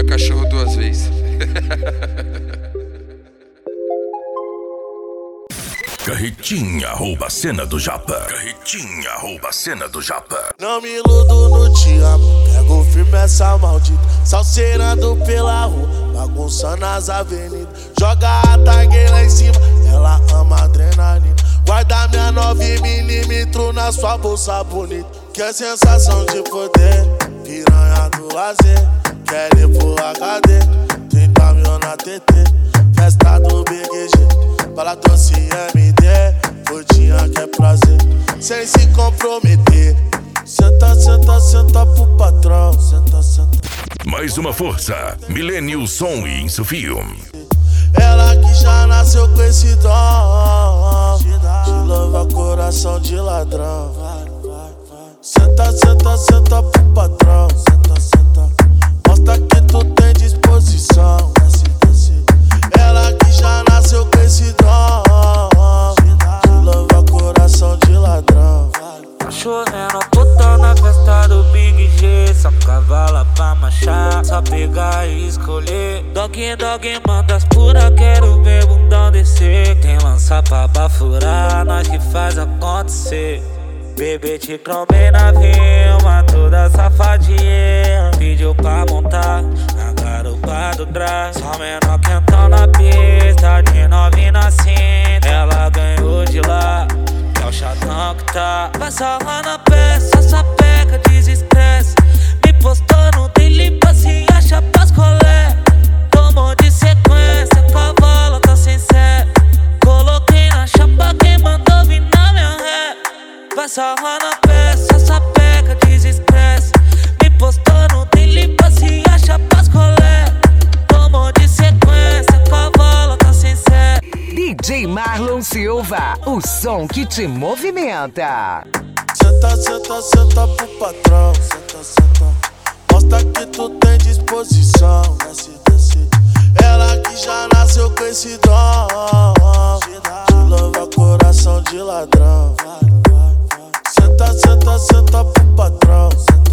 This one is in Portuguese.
cachorro duas vezes. Carretinha rouba a cena do Japa. Carretinha rouba a cena do Japa. Não me iludo no te amo, pego firme essa maldita, salseirando pela rua, bagunçando as avenidas. Joga a tag lá em cima, ela ama adrenalina. Guarda minha 9mm na sua bolsa bonita. Que é sensação de poder, piranha do lazer. Quer ir pro HD, 30 mil na TT. Festa do BGG, bala doce MD. Gordinha que é prazer, sem se comprometer. Senta, senta, senta pro patrão. Senta, senta. Mais uma força, Millennium Som e Insufio. Ela que já nasceu com esse dom de louva coração de ladrão. Senta, senta, senta pro patrão. Senta, senta. Mostra que tu tem disposição. Desce, desce. Ela que já nasceu com esse dom de louva coração de ladrão. Tá chovendo puta na festa do Big G. Só cavala pra marchar, só pegar e escolher. Dog, dog, manda as pura, quero ver bundão descer. Tem lança pra bafurar, nós que faz acontecer. Bebê te cromei na vilma, toda safadinha. Pediu pra montar na garupa do Drag. Só menor quentão na pista, de novinha na cinta. Ela ganhou de lá, que é o chatão que tá. Vai sarrar na peça, só sapeca, desestresse. Me postou no daily pra se achar pras colé. Tomou de sequência, cavalo tá sem sé. Coloquei na chapa, quem mandou vir na minha ré. Vai sarrar na peça, sapeca, desestresse. Me postou no daily pra se achar pras colé. Tomou de sequência, cavalo tá sem sé. DJ Marlon Silva, o som que te movimenta. Senta, senta, senta pro patrão. Senta, senta. Mostra que tu tem disposição. Desce, desce. Ela que já nasceu com esse dom de louva coração de ladrão. Senta, senta, senta pro patrão. Senta.